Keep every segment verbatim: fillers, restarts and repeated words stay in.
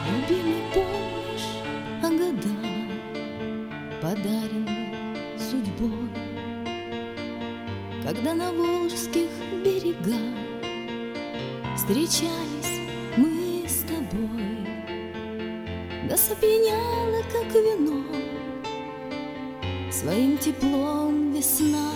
Любимый, помнишь о годах, подаренных судьбой, когда на волжских берегах встречались мы с тобой? Нас опьяняла, как вино, своим теплом весна,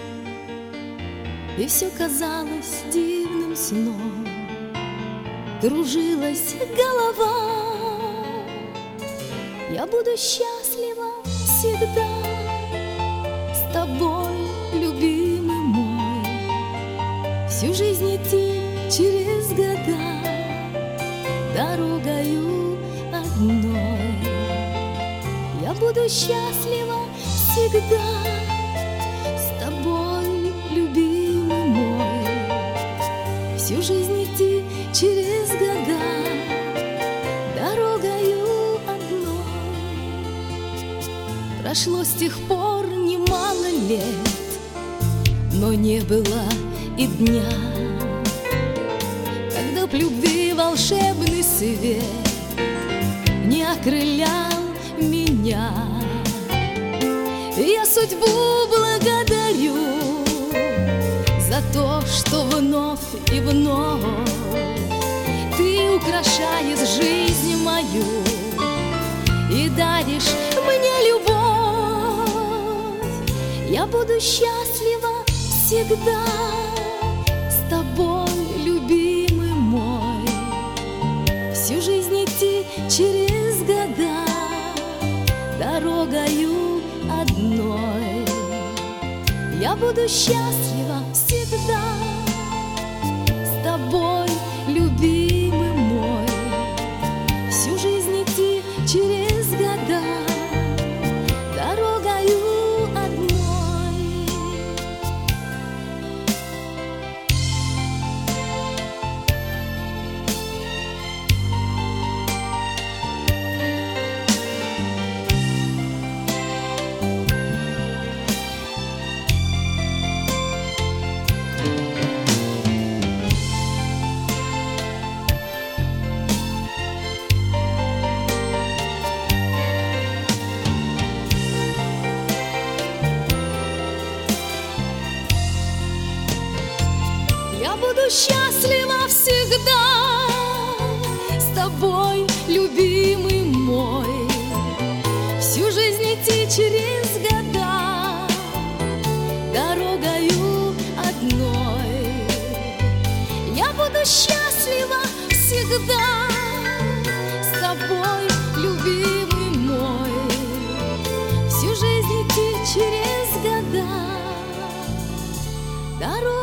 и все казалось дивным сном. Кружилась голова. Я буду счастлива всегда с тобой, любимый мой, всю жизнь идти через года дорогою одной. Я буду счастлива всегда с тобой, любимый мой, всю жизнь идти через года дорогою одной. Прошло с тех пор немало лет, но не было и дня, когда б любви волшебный свет не окрылял меня. Я судьбу благодарю за то, что вновь и вновь ты украшаешь жизнь мою и даришь мне любовь. Я буду счастлива всегда с тобой, любимый мой, всю жизнь идти через года дорогою одной. Я буду счастлива всегда с тобой, любимый мой, всю жизнь идти через года дорогою одной. Я буду счастлива всегда с тобой, любимый мой, всю жизнь идти через года дорогою одной. Я буду счастлива всегда с тобой, любимый мой, всю жизнь идти через года дорогою.